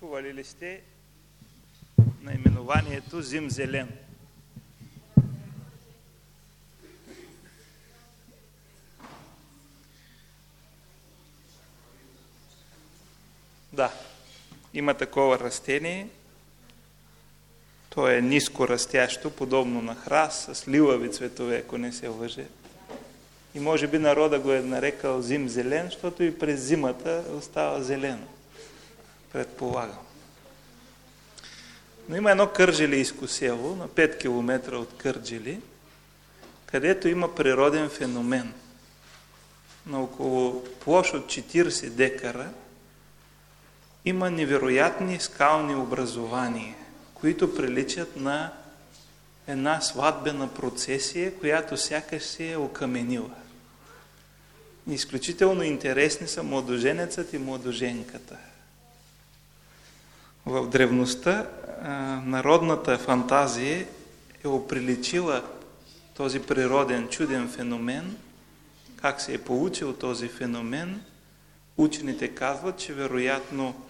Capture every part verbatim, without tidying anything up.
Чували ли сте наименованието зимзелен? Да, има такова растение. То е ниско растящо, подобно на храст, с лилави цветове, ако не се лъже. И може би народа го е нарекал зимзелен, защото и през зимата остава зелено. Предполагам. Но има едно кърджелийско село, на пет километра от Кърджали, където има природен феномен. На около площ от четирийсет декара има невероятни скални образования, които приличат на една сватбена процесия, която сякаш се е окаменила. Изключително интересни са младоженецът и младоженката. В древността народната фантазия е оприличила този природен чуден феномен. Как се е получил този феномен? Учените казват, че вероятно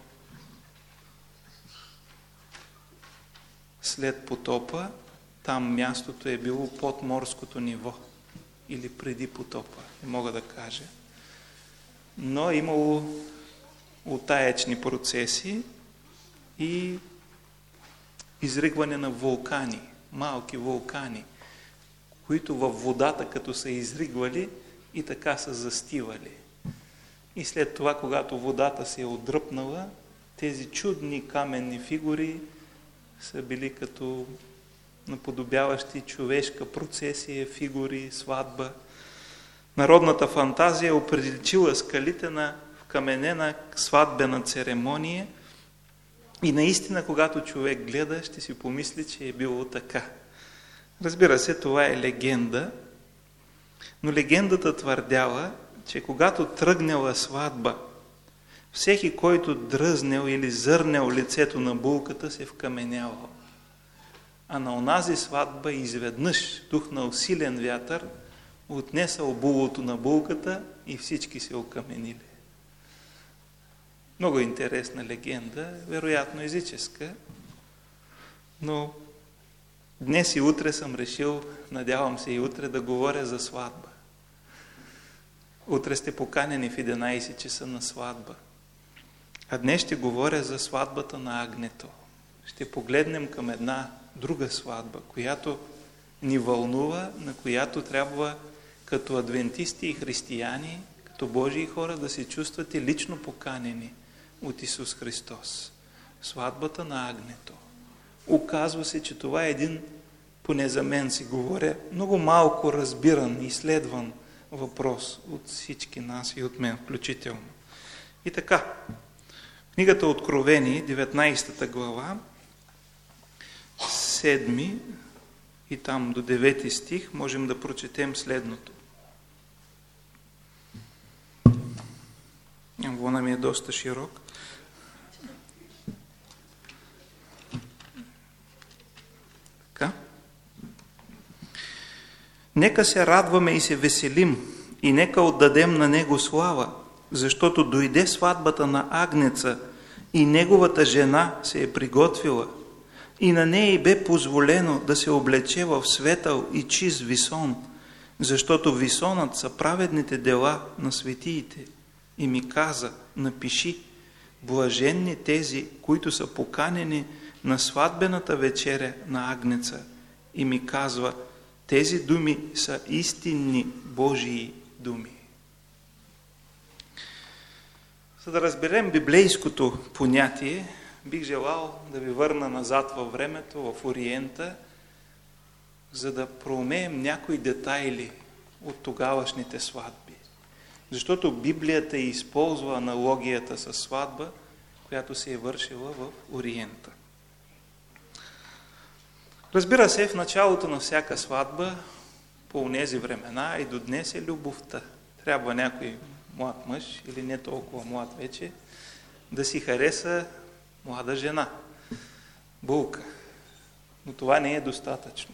след потопа там мястото е било под морското ниво или преди потопа, не мога да кажа. Но е имало утаечни процеси и изригване на вулкани, малки вулкани, които във водата, като са изригвали, и така са застивали. И след това, когато водата се е отдръпнала, тези чудни каменни фигури са били като наподобяващи човешка процесия, фигури, сватба. Народната фантазия е оприличила скалите на вкаменена сватбена церемония и наистина, когато човек гледа, ще си помисли, че е било така. Разбира се, това е легенда, но легендата твърдяла, че когато тръгнала сватба, всеки, който дръзнел или зърнел лицето на булката, се вкаменявал. А на онази сватба изведнъж духнал силен вятър, отнесъл булото на булката и всички се окаменили. Много интересна легенда, вероятно езическа, но днес и утре съм решил, надявам се и утре, да говоря за сватба. Утре сте поканени в единайсет часа на сватба. А днес ще говоря за сватбата на агнето. Ще погледнем към една друга сватба, която ни вълнува, на която трябва като адвентисти и християни, като Божии хора да се чувствате лично поканени от Исус Христос. Сватбата на агнето. Оказва се, че това е един, поне за мен си говоря, много малко разбиран, изследван въпрос от всички нас и от мен включително. И така, книгата Откровение, деветнайсета глава, седми и там до девети стих, можем да прочетем следното. Вона ми е доста широк. Така. Нека се радваме и се веселим, и нека отдадем на Него слава, защото дойде сватбата на агнеца и неговата жена се е приготвила, и на нея й бе позволено да се облече в светъл и чист висон, защото висонът са праведните дела на светиите. И ми каза, напиши, блаженни тези, които са поканени на сватбената вечеря на агнеца. И ми казва, тези думи са истинни Божии думи. За да разберем библейското понятие, бих желал да ви върна назад във времето, в Ориента, за да проумеем някои детайли от тогавашните сватби. Защото Библията използва аналогията с сватба, която се е вършила в Ориента. Разбира се, в началото на всяка сватба, по онези времена и до днес е любовта. Трябва някой млад мъж, или не толкова млад вече, да си хареса млада жена, булка. Но това не е достатъчно.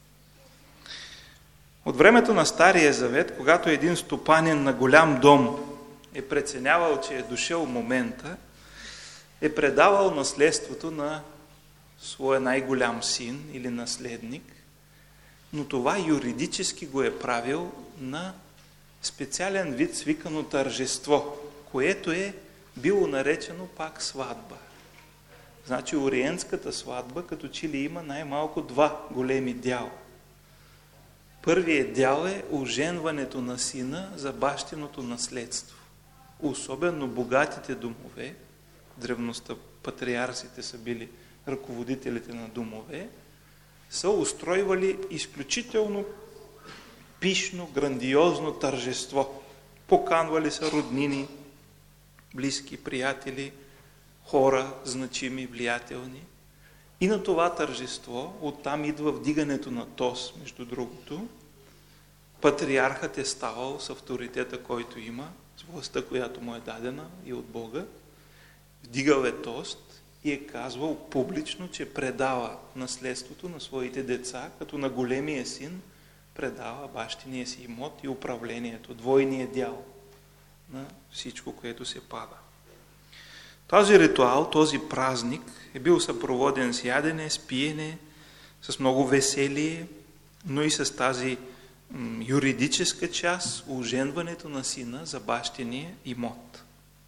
От времето на Стария Завет, когато един стопанин на голям дом е преценявал, че е дошъл момента е предавал наследството на своя най-голям син или наследник, но това юридически го е правил на специален вид свикано тържество, което е било наречено пак сватба. Значи ориентската сватба като че ли има най-малко два големи дяла. Първият дял е оженването на сина за бащиното наследство. Особено богатите домове, в древността патриарсите са били ръководителите на домове, са устройвали изключително пишно, грандиозно тържество. Поканвали са роднини, близки, приятели, хора, значими, влиятелни. И на това тържество, оттам идва вдигането на тост, между другото. Патриархът е ставал с авторитета, който има, с властта, която му е дадена и от Бога. Вдигал е тост и е казвал публично, че предава наследството на своите деца, като на големия син предава бащиния си имот и управлението, двойния дял на всичко, което се пада. Този ритуал, този празник е бил съпроводен с ядене, с пиене, с много веселие, но и с тази м, юридическа част, оженването на сина за бащиния имот.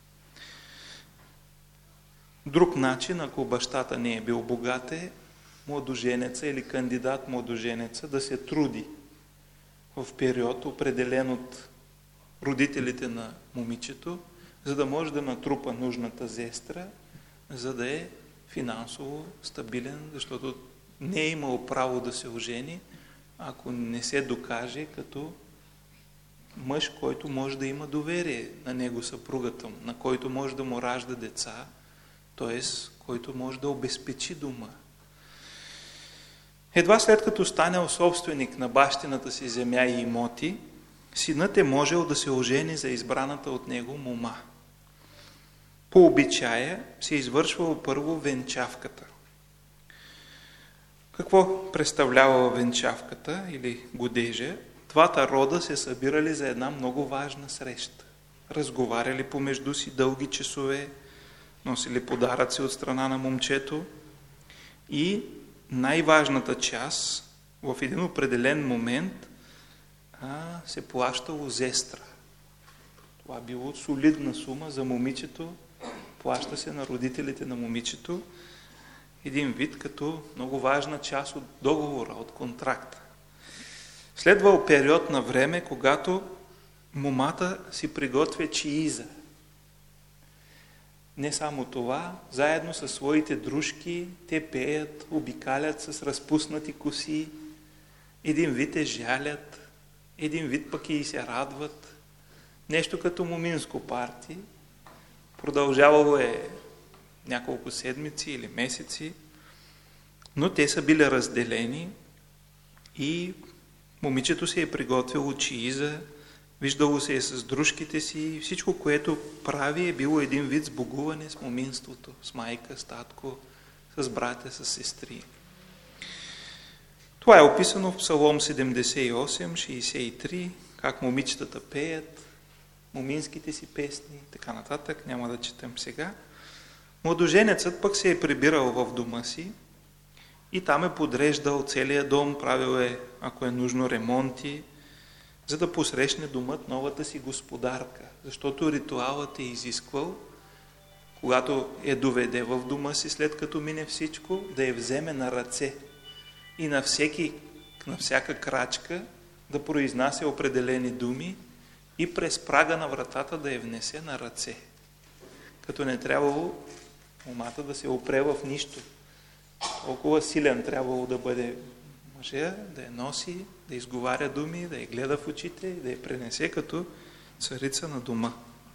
Друг начин, ако бащата не е бил богат, е младоженеца или кандидат младоженеца да се труди в период, определен от родителите на момичето, за да може да натрупа нужната зестра, за да е финансово стабилен, защото не е имал право да се ожени, ако не се докаже като мъж, който може да има доверие на него съпругата му, на който може да му ражда деца, т.е. който може да обезпечи дома. Едва след като станал собственик на бащината си земя и имоти, синът е можел да се ожени за избраната от него мома. По обичая се извършвала първо венчавката. Какво представлявала венчавката или годежа? Двата рода се събирали за една много важна среща. Разговаряли помежду си дълги часове, носили подаръци от страна на момчето и най-важната част в един определен момент а, се плащало зестра. Това било солидна сума за момичето, плаща се на родителите на момичето, един вид като много важна част от договора, от контракта. Следвал период на време, когато момата си приготвя чииза. Не само това, заедно със своите дружки, те пеят, обикалят с разпуснати коси, един вид е жалят, един вид пък и се радват. Нещо като моминско парти. Продължавало е няколко седмици или месеци, но те са били разделени и момичето се е приготвило чииза, виждало се е с дружките си, всичко, което прави, е било един вид сбогуване с моминството, с майка, с татко, с братя, с сестри. Това е описано в Псалом седемдесет и осем, шейсет и три, как момичетата пеят, моминските си песни, така нататък, няма да четем сега. Младоженецът пък се е прибирал в дома си и там е подреждал целия дом, правил е, ако е нужно, ремонти, за да посрещне домът новата си господарка, защото ритуалът е изисквал, когато я доведе в дома си, след като мине всичко, да я вземе на ръце и на, всеки, на всяка крачка да произнася определени думи и през прага на вратата да я внесе на ръце. Като не трябвало момата да се опре в нищо. Толкова силен трябвало да бъде мъжа, да я носи, да изговаря думи, да я гледа в очите и да я пренесе като царица на дома.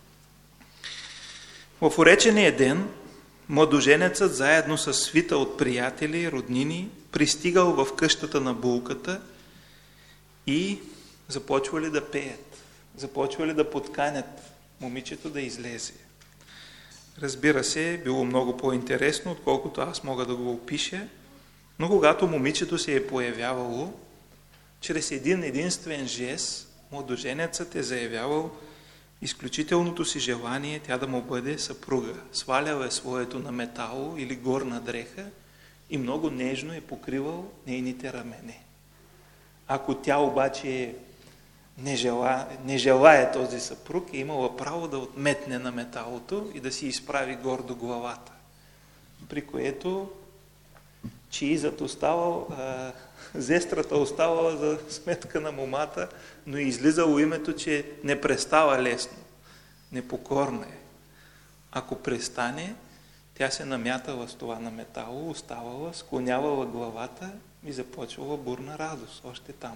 В уречения ден младоженецът заедно с свита от приятели, роднини, пристигал в къщата на булката и започвали да пеят, започвали да подканят момичето да излезе. Разбира се, било много по-интересно, отколкото аз мога да го опиша, но когато момичето се е появявало, чрез един единствен жест, младоженецът е заявявал, изключителното си желание тя да му бъде съпруга. Свалял е своето на метало или горна дреха и много нежно е покривал нейните рамене. Ако тя обаче не, жела, не желае този съпруг, е имала право да отметне на металото и да си изправи гордо главата. При което чиизът оставал, а, зестрата оставала за сметка на момата, но и излизало името, че не престава лесно, непокорна е. Ако престане, тя се намятала с това на метало, оставала, склонявала главата и започвала бурна радост още там.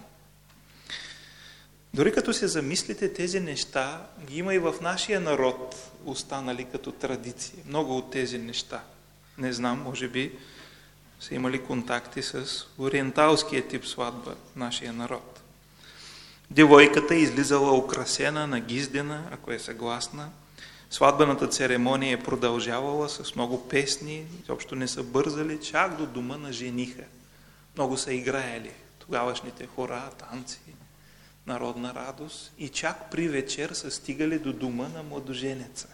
Дори като се замислите, тези неща ги има и в нашия народ, останали като традиции. Много от тези неща. Не знам, може би са имали контакти с ориенталския тип сватба в нашия народ. Девойката е излизала украсена, нагиздена, ако е съгласна. Сватбената церемония е продължавала с много песни, изобщо не са бързали, чак до дома на жениха. Много са играели тогавашните хора, танци, народна радост и чак при вечер са стигали до дома на младоженеца.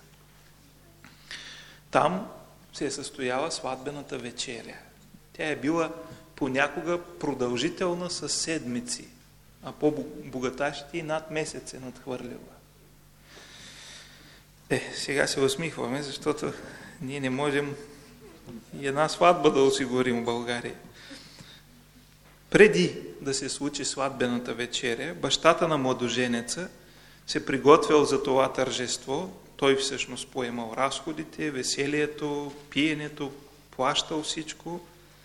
Там се е състояла сватбената вечеря. Тя е била понякога продължителна с седмици, а по-богатащите и над месец е надхвърлила. Е, сега се усмихваме, защото ние не можем и една сватба да осигурим в България. Преди да се случи сватбената вечеря, бащата на младоженеца се приготвял за това тържество. Той всъщност поемал разходите, веселието, пиенето, плащал всичко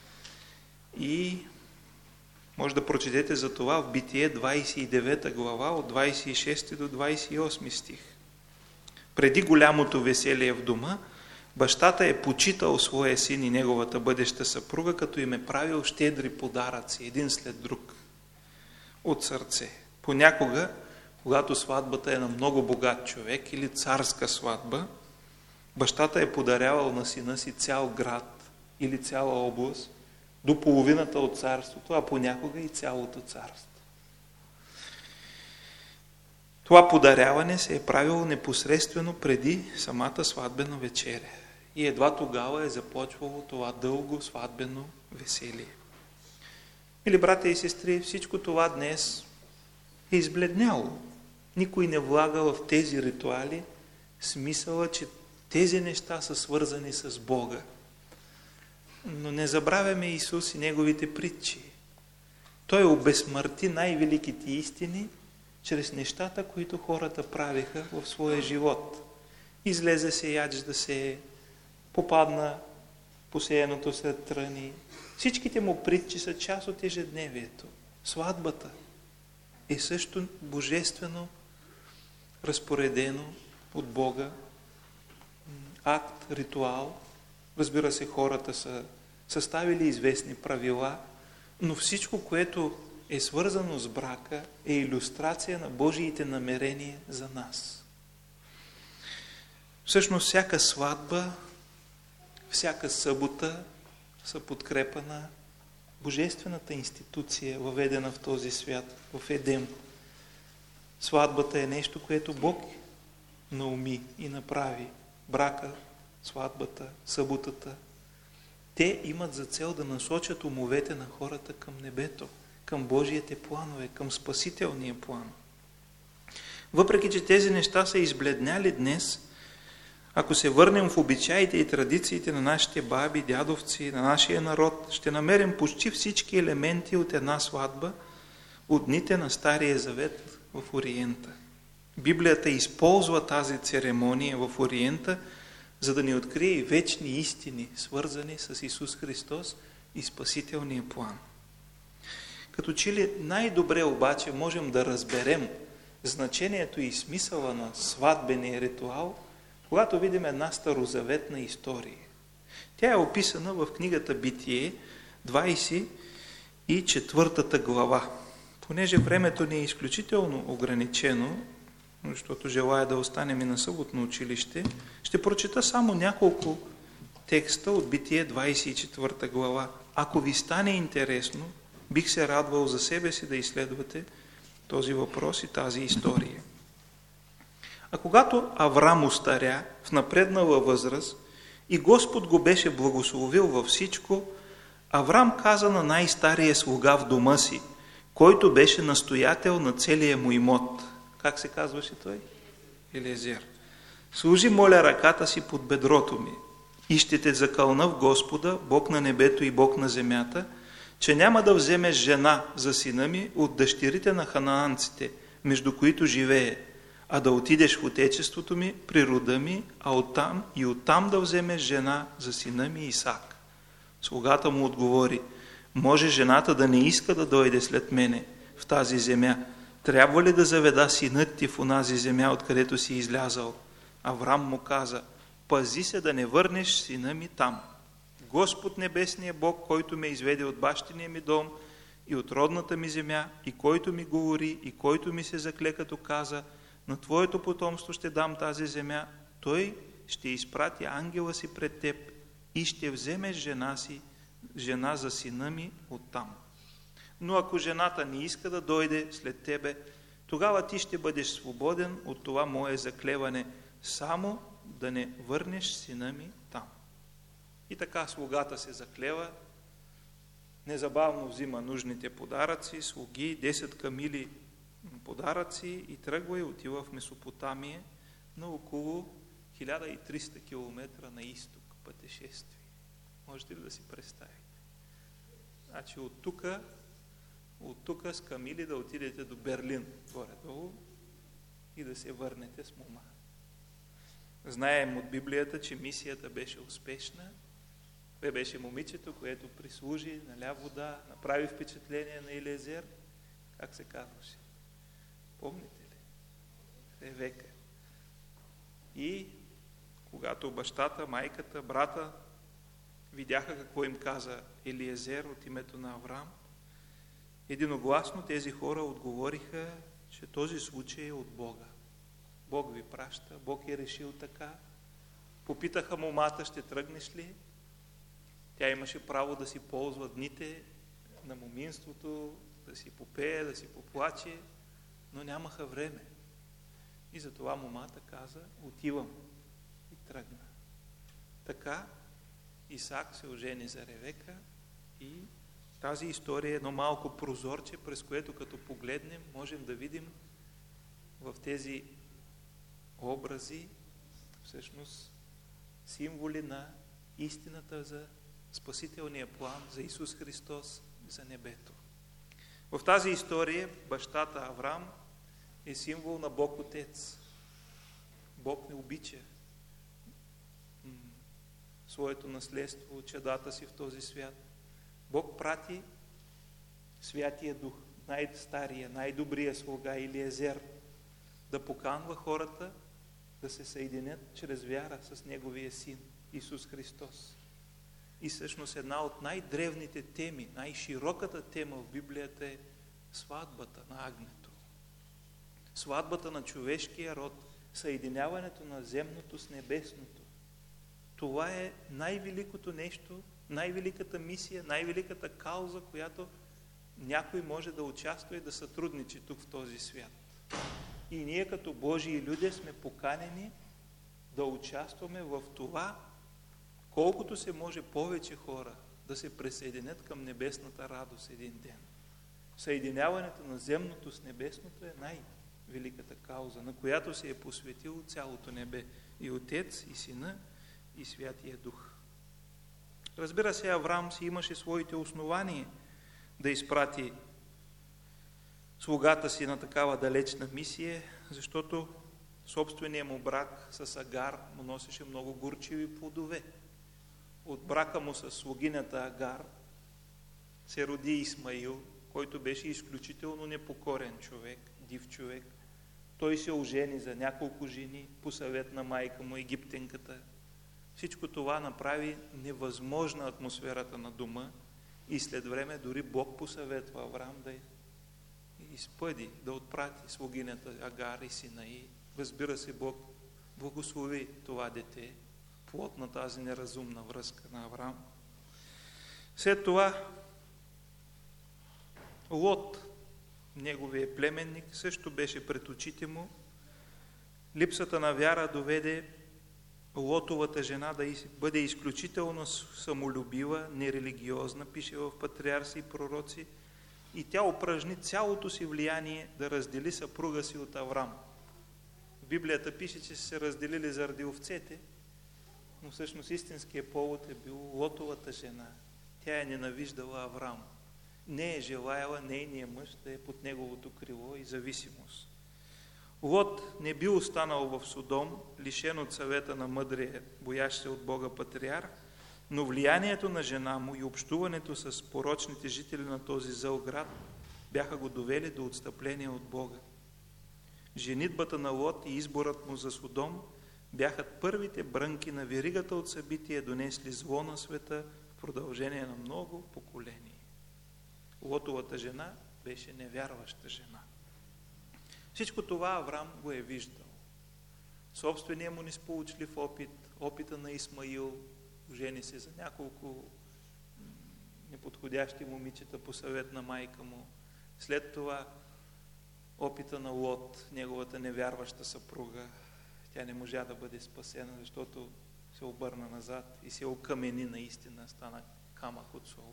и може да прочетете за това в Битие двадесет и девета глава от двадесет и шести до двадесет и осми стих. Преди голямото веселие в дома, бащата е почитал своя син и неговата бъдеща съпруга, като им е правил щедри подаръци, един след друг, от сърце. Понякога, когато сватбата е на много богат човек или царска сватба, бащата е подарявал на сина си цял град или цяла област, до половината от царството, а понякога и цялото царство. Това подаряване се е правило непосредствено преди самата сватбена вечеря. И едва тогава е започвало това дълго сватбено веселие. Или, братя и сестри, всичко това днес е избледняло. Никой не влага в тези ритуали смисъла, че тези неща са свързани с Бога. Но не забравяме Исус и Неговите притчи. Той обезсмърти най-великите истини чрез нещата, които хората правиха в своя живот. Излезе сеяч да се попадна посеяното след тръни. Всичките му притчи са част от ежедневието. Сватбата е също божествено разпоредено от Бога акт, ритуал. Разбира се, хората са съставили известни правила, но всичко, което е свързано с брака, е илюстрация на Божиите намерения за нас. Всъщност, всяка сватба, всяка събота са подкрепа на божествената институция, въведена в този свят, в Едем. Сватбата е нещо, което Бог науми и направи. Брака, сватбата, съботата. Те имат за цел да насочат умовете на хората към небето, към Божиите планове, към спасителния план. Въпреки че тези неща са избледняли днес, ако се върнем в обичаите и традициите на нашите баби, дядовци, на нашия народ, ще намерим почти всички елементи от една сватба от дните на Стария Завет в Ориента. Библията използва тази церемония в Ориента, за да ни открие вечни истини, свързани с Исус Христос и спасителния план. Като че ли най-добре обаче можем да разберем значението и смисъла на сватбения ритуал, когато видим една старозаветна история. Тя е описана в книгата Битие, двадесет и четвъртата глава. Понеже времето ни е изключително ограничено, защото желая да останем и на съботно училище, ще прочета само няколко текста от Битие двадесет и четвърта глава. Ако ви стане интересно, бих се радвал за себе си да изследвате този въпрос и тази история. А когато Аврам остаря в напреднала възраст и Господ го беше благословил във всичко, Аврам каза на най-стария слуга в дома си, който беше настоятел на целия му имот. Как се казваше той? Елиезер. Служи, моля, ръката си под бедрото ми и ще те закълна в Господа, Бог на небето и Бог на земята, че няма да вземеш жена за сина ми от дъщерите на ханаанците, между които живее, а да отидеш в отечеството ми, при рода ми, а оттам и оттам да вземеш жена за сина ми Исак. Слугата му отговори: може жената да не иска да дойде след мене в тази земя. Трябва ли да заведа синът ти в онази земя, откъдето си излязал? Аврам му каза: пази се да не върнеш сина ми там. Господ небесният Бог, който ме изведе от бащиния ми дом и от родната ми земя, и който ми говори, и който ми се закле, като каза: на твоето потомство ще дам тази земя, той ще изпрати ангела си пред теб и ще вземеш жена си, жена за сина ми оттам. Но ако жената не иска да дойде след тебе, тогава ти ще бъдеш свободен от това мое заклеване, само да не върнеш сина ми там. И така слугата се заклева, незабавно взима нужните подаръци, слуги, десет камили подаръци и тръгва и отива в Месопотамия на около хиляда и триста километра на изток пътешествие. Можете ли да си представите? Значи от тук, от тук с камили да отидете до Берлин, горе-долу, и да се върнете с мома. Знаем от Библията, че мисията беше успешна. Бе беше момичето, което прислужи, наля вода, направи впечатление на Елиезер. Как се казваше? Помните ли? Ревека. И когато бащата, майката, брата видяха какво им каза Елиезер от името на Аврам, единогласно тези хора отговориха, че този случай е от Бога. Бог ви праща, Бог е решил така. Попитаха момата: ще тръгнеш ли? Тя имаше право да си ползва дните на моминството, да си попее, да си поплаче, но нямаха време. И затова момата каза: отивам. И тръгна. Така Исак се ожени за Ревека и тази история е едно малко прозорче, през което като погледнем, можем да видим в тези образи всъщност символи на истината за спасителния план за Исус Христос за небето. В тази история бащата Аврам е символ на Бог Отец. Бог не обича своето наследство, чадата си в този свят. Бог прати Святия Дух, най-стария, най-добрия слуга Елиезер, да поканва хората да се съединят чрез вяра с Неговия Син Исус Христос. И всъщност една от най-древните теми, най-широката тема в Библията е сватбата на агнето. Сватбата на човешкия род, съединяването на земното с небесното. Това е най-великото нещо, най-великата мисия, най-великата кауза, която някой може да участва и да сътрудничи тук в този свят. И ние като Божии люди сме поканени да участваме в това, колкото се може повече хора да се присъединят към небесната радост един ден. Съединяването на земното с небесното е най-великата кауза, на която се е посветило цялото небе. И Отец, и Сина, и Святия Дух. Разбира се, Аврам си имаше своите основания да изпрати слугата си на такава далечна мисия, защото собственият му брак с Агар му носеше много горчиви плодове. От брака му с слугинята Агар се роди Исмаил, който беше изключително непокорен човек, див човек. Той се ожени за няколко жени по съвет на майка му, египтенката. Всичко това направи невъзможна атмосферата на дома и след време дори Бог посъветва Аврам да изпъди, да отпрати слугинята Агар и сина и разбира се, Бог благослови това дете, плод на тази неразумна връзка на Аврам. След това Лот, неговият племенник, също беше пред очите му Липсата на вяра доведе Лотовата жена да бъде изключително самолюбива, нерелигиозна, пише в Патриарси и пророци, и тя упражни цялото си влияние да раздели съпруга си от Аврам. В Библията пише, че са се разделили заради овцете, но всъщност истинският повод е бил Лотовата жена. Тя е ненавиждала Аврам. Не е желаяла нейния мъж да е под неговото крило и зависимост. Лот не бил останал в Содом, лишен от съвета на мъдрия, боящ се от Бога патриарх, но влиянието на жена му и общуването с порочните жители на този зъл град бяха го довели до отстъпление от Бога. Женитбата на Лот и изборът му за Содом бяха първите брънки на веригата от събития, донесли зло на света в продължение на много поколения. Лотовата жена беше невярваща жена. Всичко това Аврам го е виждал. Собственият му несполучлив опит, опита на Исмаил, жени се за няколко неподходящи момичета по съвет на майка му. След това опита на Лот, неговата невярваща съпруга. Тя не можа да бъде спасена, защото се обърна назад и се окамени наистина, стана камък от сол.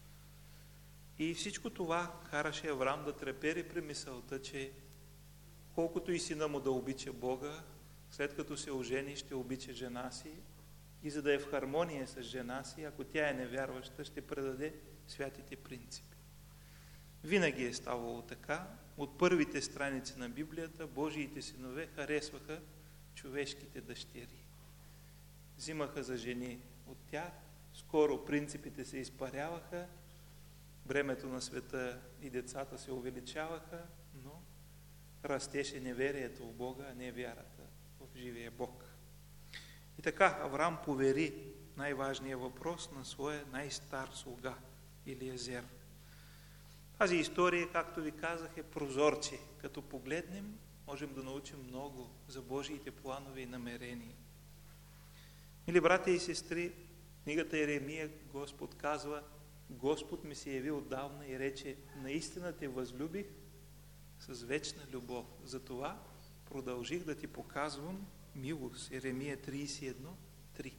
И всичко това караше Аврам да трепери при мисълта, че колкото и сина му да обича Бога, след като се ожени, ще обича жена си и за да е в хармония с жена си, ако тя е невярваща, ще предаде святите принципи. Винаги е ставало така. От първите страници на Библията Божиите синове харесваха човешките дъщери. Взимаха за жени от тях, скоро принципите се изпаряваха, бремето на света и децата се увеличаваха, но растеше неверието в Бога, а не вярата в живия Бог. И така Аврам повери най-важния въпрос на своя най-стар слуга Елиезер. Тази история, както ви казах, е прозорче. Като погледнем, можем да научим много за Божиите планове и намерения. Мили братя и сестри, книгата Еремия Господ казва: Господ ми се яви отдавна и рече: наистина те възлюбих с вечна любов. Затова продължих да ти показвам милост. Еремия тридесет и едно три.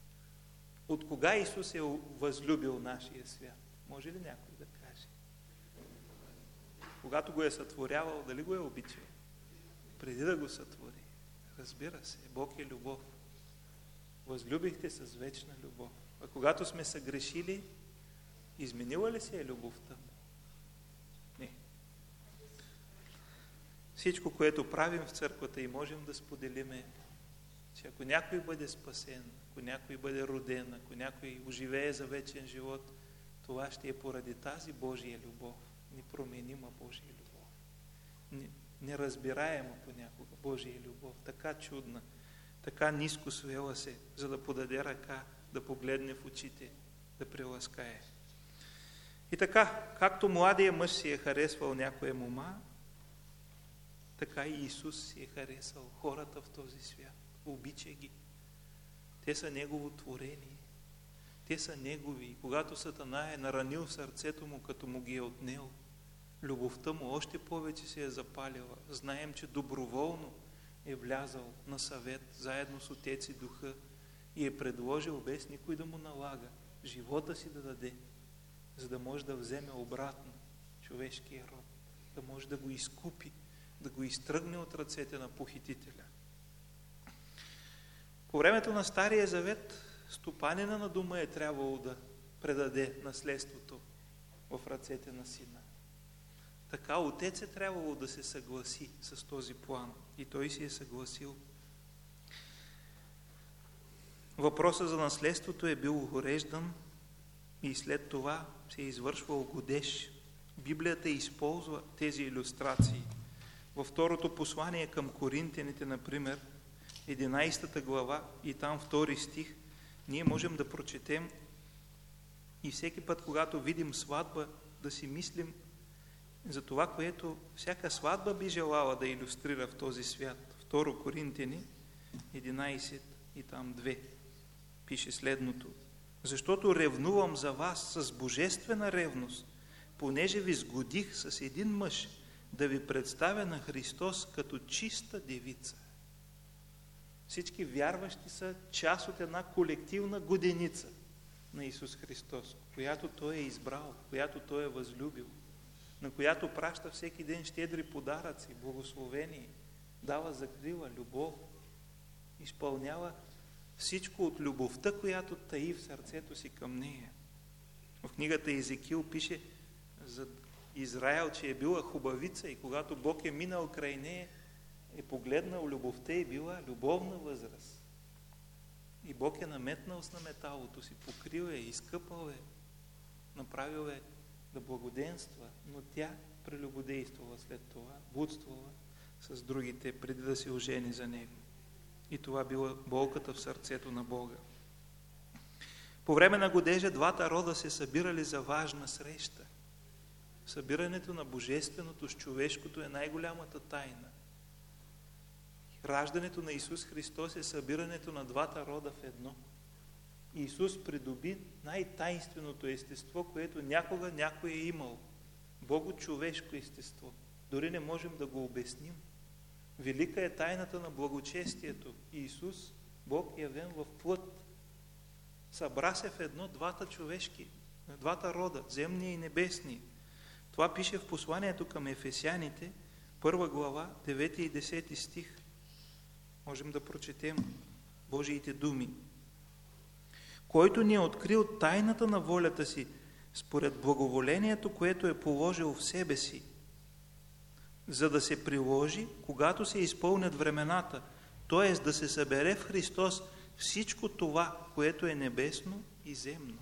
От кога Исус е възлюбил нашия свят? Може ли някой да каже? Когато го е сътворявал, дали го е обичал? Преди да го сътвори. Разбира се, Бог е любов. Възлюбихте с вечна любов. А когато сме съгрешили, изменила ли се е любовта му? Не. Всичко, което правим в църквата и можем да споделиме, че ако някой бъде спасен, ако някой бъде роден, ако някой оживее за вечен живот, това ще е поради тази Божия любов, непроменима Божия любов, неразбираема понякога Божия любов, така чудна, така ниско свела се, за да подаде ръка, да погледне в очите, да приласкае. И така, както младия мъж си е харесвал някоя мома, така и Исус си е харесал хората в този свят. Обича ги. Те са Негово творение. Те са Негови. И когато Сатана е наранил сърцето му, като му ги е отнел, любовта му още повече се е запалила. Знаем, че доброволно е влязал на съвет, заедно с Отец и Духа, и е предложил, без никой да му налага, живота си да даде, за да може да вземе обратно човешкия род, да може да го изкупи, да го изтръгне от ръцете на похитителя. По времето на Стария Завет стопанина на дома е трябвало да предаде наследството в ръцете на сина. Така отец е трябвало да се съгласи с този план и той си е съгласил. Въпросът за наследството е бил уреждан и след това се е извършвал годеж. Библията използва тези илюстрации. Във второто послание към Коринтяните, например, единайсета глава и там втори стих, ние можем да прочетем и всеки път, когато видим сватба, да си мислим за това, което всяка сватба би желала да илюстрира в този свят. Второ Коринтяни единайсет и там две пише следното: защото ревнувам за вас с божествена ревност, понеже ви сгодих с един мъж да ви представя на Христос като чиста девица. Всички вярващи са част от една колективна годеница на Исус Христос, която Той е избрал, която Той е възлюбил, на която праща всеки ден щедри подаръци, благословение, дава закрила, любов, изпълнява всичко от любовта, която таи в сърцето си към нея. В книгата Езекил пише за Израел, че е била хубавица и когато Бог е минал край нея, е погледнал любовта и била любовна възраст. И Бог е наметнал с наметалото си, покрил е, изкъпал е, направил е да благоденства, но тя прелюбодействала след това, блудствала с другите, преди да се ожени за него. И това била болката в сърцето на Бога. По време на годежа двата рода се събирали за важна среща. Събирането на божественото с човешкото е най-голямата тайна. Раждането на Исус Христос е събирането на двата рода в едно. Исус придоби най-тайнственото естество, което някога някой е имал. Бого-човешко естество. Дори не можем да го обясним. Велика е тайната на благочестието. Исус, Бог явен в плът. Събра се в едно двата човешки, двата рода, земния и небесния. Това пише в посланието към Ефесяните, първа глава, девети и десети стих. Можем да прочетем Божиите думи. Който ни е открил тайната на волята си, според благоволението, което е положил в себе си, за да се приложи, когато се изпълнят времената, т.е. да се събере в Христос всичко това, което е небесно и земно.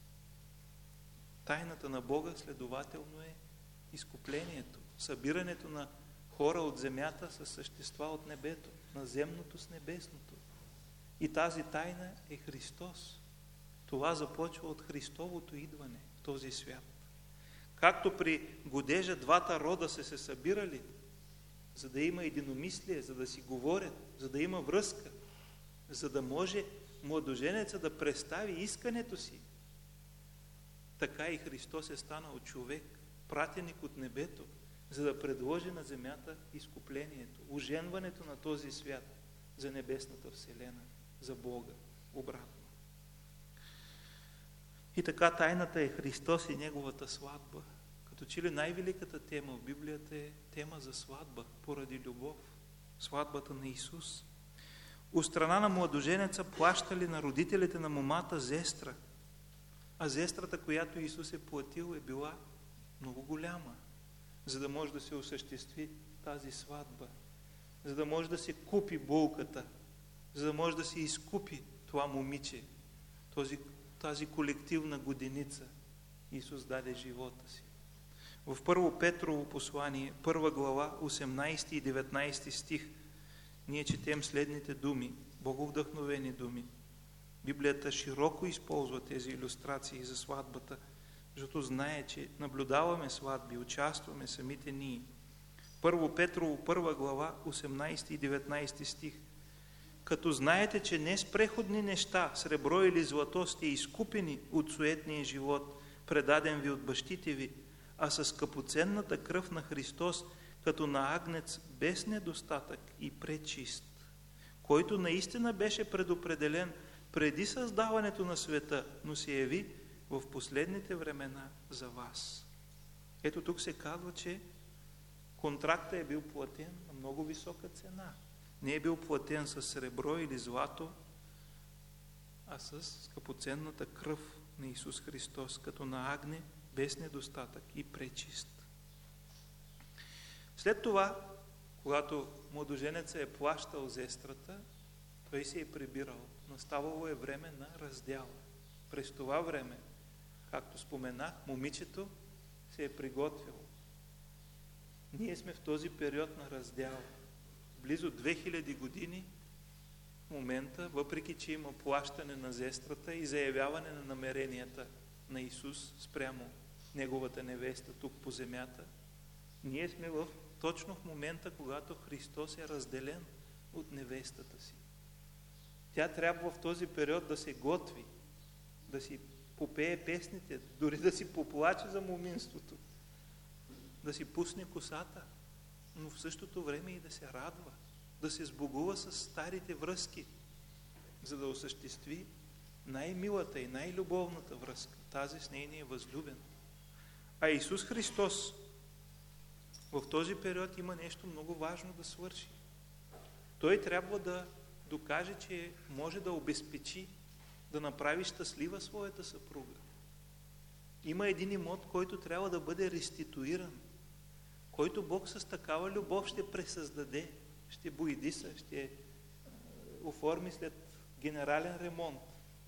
Тайната на Бога, следователно, е изкуплението, събирането на хора от земята с същества от небето, на земното с небесното. И тази тайна е Христос. Това започва от Христовото идване в този свят. Както при годежа двата рода се се събирали, за да има единомислие, за да си говорят, за да има връзка, за да може младоженеца да представи искането си, така и Христос е станал човек, пратеник от небето, за да предложи на земята изкуплението, оженването на този свят за небесната вселена, за Бога, обратно. И така тайната е Христос и Неговата сватба. Като че ли най-великата тема в Библията е тема за сватба, поради любов, сватбата на Исус. От страна на младоженеца плащали на родителите на момата зестра, а зестрата, която Исус е платил, е била много голяма, за да може да се осъществи тази сватба, за да може да се купи булката, за да може да се изкупи това момиче, този, тази колективна годеница. Исус даде живота си. В Първо Петрово послание, първа глава, осемнайсети и деветнайсети стих, ние четем следните думи, боговдъхновени думи. Библията широко използва тези илюстрации за сватбата, защото знае, че наблюдаваме сватби, участваме самите ние. Първо Петрово, първа глава, осемнайсети и деветнайсети стих. Като знаете, че не с преходни неща, сребро или злато сте изкупени от суетния живот, предаден ви от бащите ви, а с скъпоценната кръв на Христос, като на агнец без недостатък и пречист, който наистина беше предопределен преди създаването на света, но се яви в последните времена за вас. Ето тук се казва, че контрактът е бил платен на много висока цена. Не е бил платен с сребро или злато, а с скъпоценната кръв на Исус Христос, като на агне без недостатък и пречист. След това, когато младоженецът е плащал зестрата, той се е прибирал. Наставало е време на раздяла. През това време, както споменах, момичето се е приготвило. Ние сме в този период на раздяла. Близо две хиляди години в момента, въпреки че има плащане на зестрата и заявяване на намеренията на Исус спрямо Неговата невеста тук по земята, ние сме в, точно в момента, когато Христос е разделен от невестата си. Тя трябва в този период да се готви, да си попее песните, дори да си поплаче за моминството, да си пусне косата, но в същото време и да се радва. да се сбогува с старите връзки, за да осъществи най-милата и най-любовната връзка, тази с нейния възлюбен. А Исус Христос в този период има нещо много важно да свърши. Той трябва да докаже, че може да обезпечи, да направи щастлива своята съпруга. Има един имот, който трябва да бъде реституиран, който Бог с такава любов ще пресъздаде, ще боядиса, ще оформи след генерален ремонт.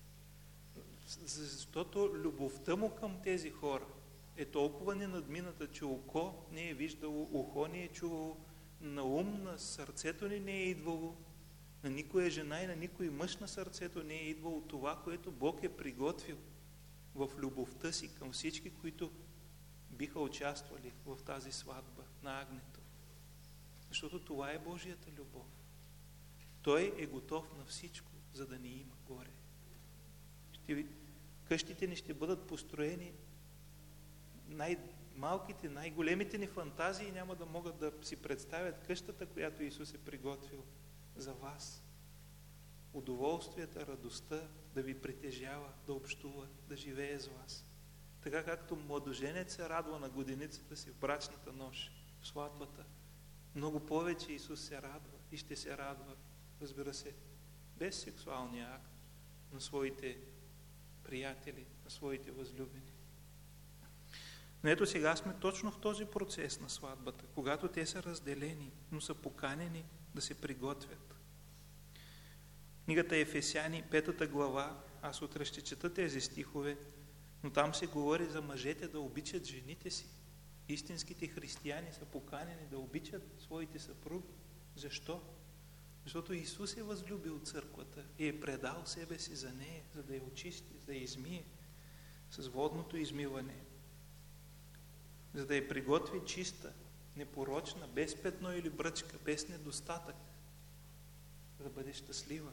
Защото любовта му към тези хора е толкова ненадмината, че око не е виждало, ухо не е чувало, на ум, на сърцето ни не е идвало, на никоя жена и на никой мъж на сърцето не е идвало това, което Бог е приготвил в любовта си към всички, които биха участвали в тази сватба на агнето. Защото това е Божията любов. Той е готов на всичко, за да ни има горе. Ще, къщите ни ще бъдат построени, най-малките, най-големите ни фантазии няма да могат да си представят къщата, която Исус е приготвил за вас. Удоволствията, радостта да ви притежава, да общува, да живее с вас. Така както младоженец се радва на годеницата си в брачната нощ, в сватбата, много повече Исус се радва и ще се радва, разбира се, без сексуалния акт на своите приятели, на своите възлюбени. Но ето сега сме точно в този процес на сватбата, когато те са разделени, но са поканени да се приготвят. Книгата Ефесяни, петата глава, аз утре ще чета тези стихове, но там се говори за мъжете да обичат жените си. Истинските християни са поканени да обичат своите съпруги. Защо? Защото Исус е възлюбил църквата и е предал себе си за нея, за да я очисти, за да я измие с водното измиване, за да я приготви чиста, непорочна, без петно или бръчка, без недостатък, за да бъде щастлива.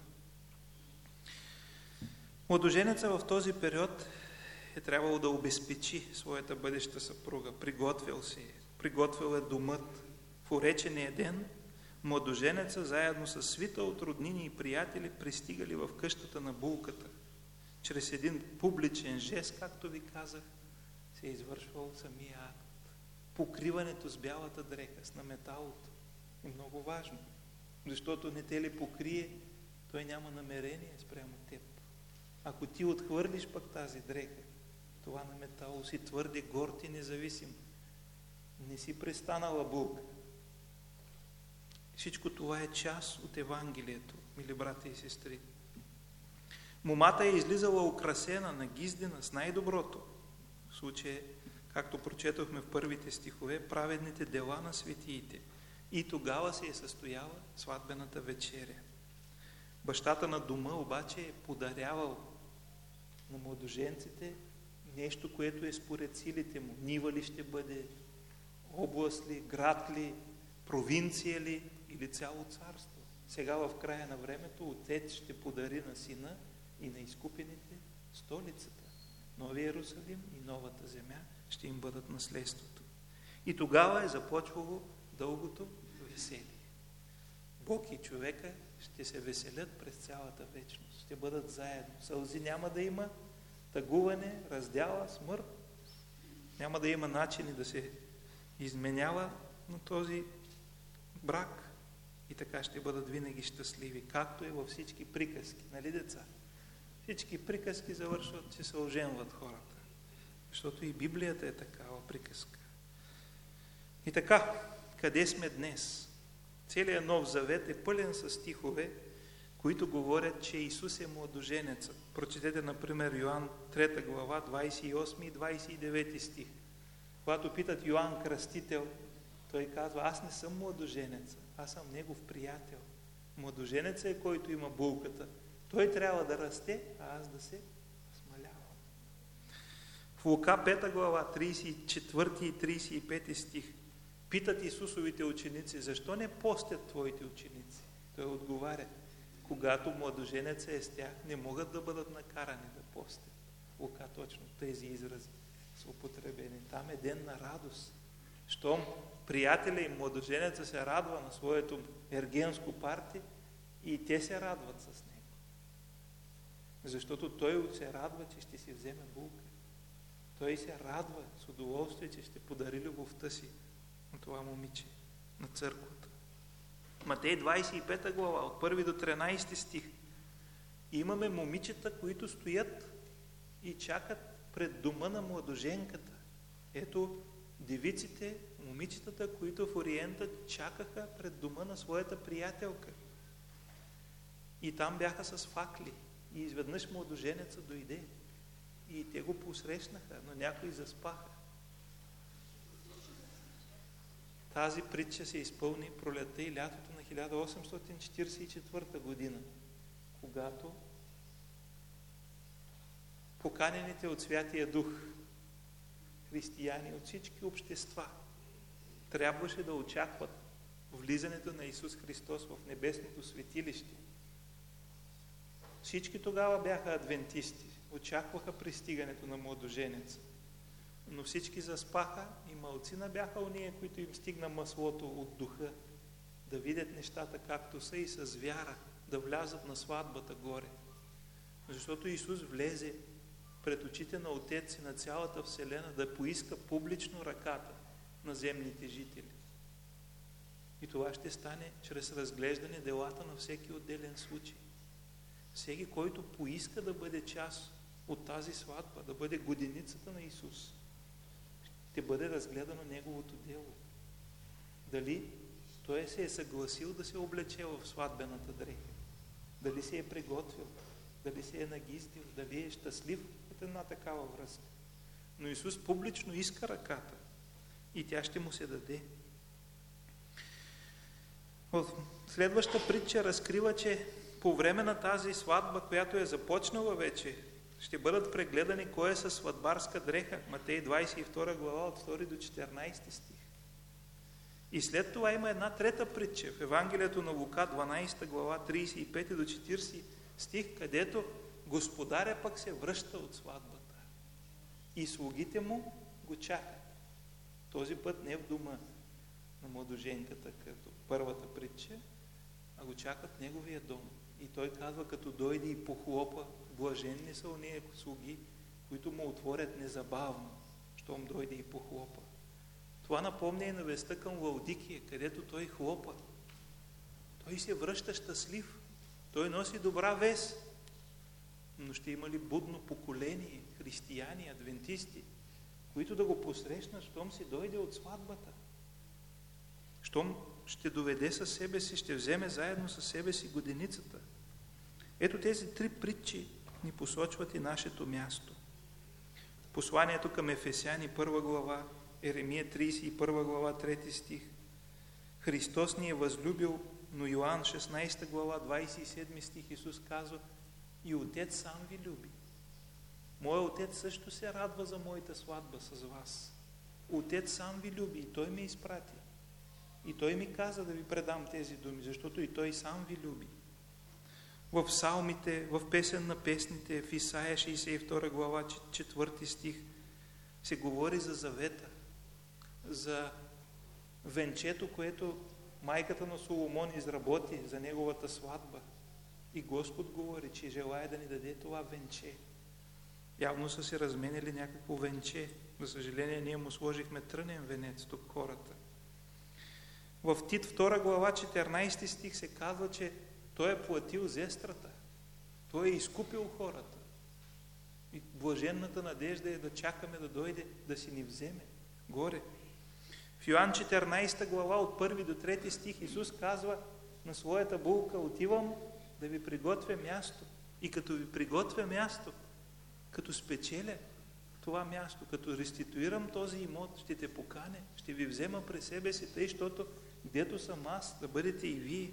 Младоженеца в този период е трябвало да обезпечи своята бъдеща съпруга. Приготвил се е. Приготвил е домът. В уречения ден младоженеца заедно с свита от роднини и приятели пристигали в къщата на булката. Чрез един публичен жест, както ви казах, се е извършвал самия акт. Покриването с бялата дреха, с наметалото е много важно, защото не те ли покрие, той няма намерение спрямо теб. Ако ти отхвърлиш пък тази дреха, това наметало си твърде горд и независим. Не си престанала булка. Всичко това е част от Евангелието, мили брати и сестри. Момата е излизала украсена, нагиздена с най-доброто. В случая, както прочетохме в първите стихове, праведните дела на светиите. И тогава се е състояла сватбената вечеря. Бащата на дома обаче е подарявал на младоженците нещо, което е според силите му. Нива ли ще бъде, област ли, град ли, провинция ли или цяло царство. Сега в края на времето отец ще подари на сина и на изкупените столицата. Новия Иерусалим и новата земя ще им бъдат наследството. И тогава е започвало дългото веселие. Бог и човека ще се веселят през цялата вечност. Ще бъдат заедно. Сълзи няма да има, тъгуване, раздяла, смърт. Няма да има начини да се изменява на този брак. И така ще бъдат винаги щастливи, както и във всички приказки. Нали, деца? Всички приказки завършват, че се оженват хората. Защото и Библията е такава приказка. И така, къде сме днес? Целият Нов Завет е пълен с стихове, които говорят, че Исус е младоженецът. Прочетете, например, Йоан трета глава, двадесет и осми и двадесет и девети стих. Когато питат Йоан Кръстител, той казва: аз не съм младоженеца, аз съм негов приятел. Младоженецът е, който има булката. Той трябва да расте, а аз да се смалявам. В Лука пета глава, тридесет и четвърти и тридесет и пети стих, питат Исусовите ученици: защо не постят твоите ученици? Той отговаря: когато младоженецът е с тях, не могат да бъдат накарани да постят. В Лука точно тези изрази са употребени. Там е ден на радост. Щом приятеля и младоженеца се радва на своето ергенско парти, и те се радват с него. Защото той се радва, че ще си вземе булка. Той се радва с удоволствие, че ще подари любовта си на това момиче, на църквата. Матей двадесет и пета глава, от първи до тринадесети стих. Имаме момичета, които стоят и чакат пред дома на младоженката. Ето девиците, момичетата, които в Ориента чакаха пред дома на своята приятелка. И там бяха с факли. И изведнъж младоженеца дойде. И те го посрещнаха, но някои заспаха. Тази притча се изпълни пролетта и лятото на хиляда осемстотин четиридесет и четвърта година, когато поканените от Святия Дух християни от всички общества трябваше да очакват влизането на Исус Христос в небесното светилище. Всички тогава бяха адвентисти, очакваха пристигането на младоженеца. Но всички заспаха и малцина бяха уния, които им стигна маслото от духа, да видят нещата както са и с вяра да влязат на сватбата горе. Защото Исус влезе пред очите на Отец и на цялата Вселена да поиска публично ръката на земните жители. И това ще стане чрез разглеждане делата на всеки отделен случай. Всеки, който поиска да бъде част от тази сватба, да бъде годеницата на Исус, ще бъде разгледано неговото дело. Дали той се е съгласил да се облече в сватбената дреха, дали се е приготвил, дали се е нагиздил, дали е щастлив от една такава връзка. Но Исус публично иска ръката и тя ще му се даде. В следващата притча разкрива, че по време на тази сватба, която е започнала вече, ще бъдат прегледани кой е със сватбарска дреха. Матей двадесет и втора глава от втори до четиринадесети стих. И след това има една трета притча в Евангелието на Лука, дванадесета глава, тридесет и пети до четиридесети стих, където господаря пък се връща от сватбата. И слугите му го чакат. Този път не в дома на младоженката, като първата притча, а го чакат неговия дом. И той казва, като дойде и похлопа, блаженни са ония слуги, които му отворят незабавно, щом дойде и похлопа. Това напомня и на веста към Лаудикия, където той хлопа. Той се връща щастлив. Той носи добра вест. Но ще има ли будно поколение, християни, адвентисти, които да го посрещнат, щом си дойде от сватбата? Щом ще доведе със себе си, ще вземе заедно със себе си годеницата. Ето тези три притчи ни посочват и нашето място. Посланието към Ефесяни, първа глава, Еремия тридесет и първа глава, трети стих. Христос ни е възлюбил, но Йоан шестнадесета глава, двадесет и седми стих Исус казва: и Отец сам ви люби. Моят Отец също се радва за моята сватба с вас. Отец сам ви люби и Той ме изпрати. И Той ми каза да ви предам тези думи, защото и Той сам ви люби. В псалмите, в песен на песните, в Исаия шестдесет и втора глава, четвърти стих, се говори за завета, за венчето, което майката на Соломон изработи за неговата сватба. И Господ говори, че желая да ни даде това венче. Явно са се разменили някакво венче. За съжаление, ние му сложихме трънен венец тук хората. В Тит втора глава, четиринадесети стих се казва, че той е платил зестрата. Той е изкупил хората. И блаженната надежда е да чакаме да дойде, да си ни вземе горе. В Йоан четиринадесета глава, от първи до трети стих, Исус казва на своята булка: отивам да ви приготвя място. И като ви приготвя място, като спечеля това място, като реституирам този имот, ще те поканя, ще ви взема при себе си, тъй, защото гдето съм аз, да бъдете и вие.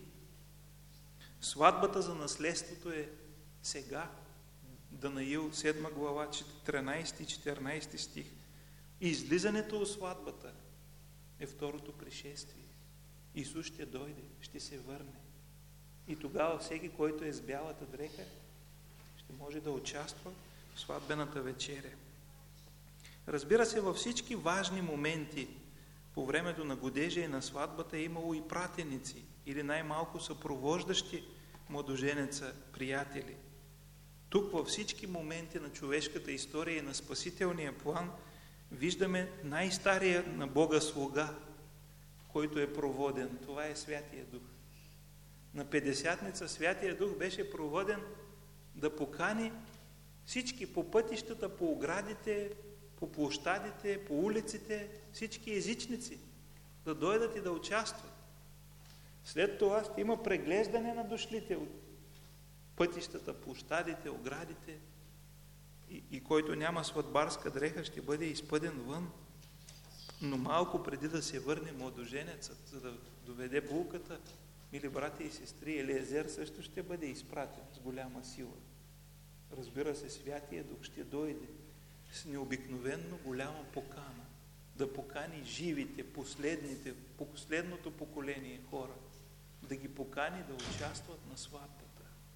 Сватбата за наследството е сега. Данаил седма глава, тринадесети и четиринадесети стих. И излизането от сватбата е второто пришествие. Исус ще дойде, ще се върне. И тогава всеки, който е с бялата дреха, ще може да участва в сватбената вечеря. Разбира се, във всички важни моменти по времето на годежа и на сватбата е имало и пратеници, или най-малко съпровождащи младоженеца приятели. Тук във всички моменти на човешката история и на спасителния план виждаме най-стария на Бога слуга, който е проводен. Това е Святия Дух. На Петдесятница Святия Дух беше проводен да покани всички по пътищата, по оградите, по площадите, по улиците, всички езичници да дойдат и да участват. След това ще има преглеждане на дошлите от пътищата, площадите, оградите и, и който няма сватбарска дреха, ще бъде изпъден вън. Но малко преди да се върне младоженецът, за да доведе булката, мили брати и сестри, Елиезер също ще бъде изпратен с голяма сила. Разбира се, Святия Дух ще дойде с необикновенно голяма покана, да покани живите, последните, последното поколение хора, да ги покани да участват на сватбата.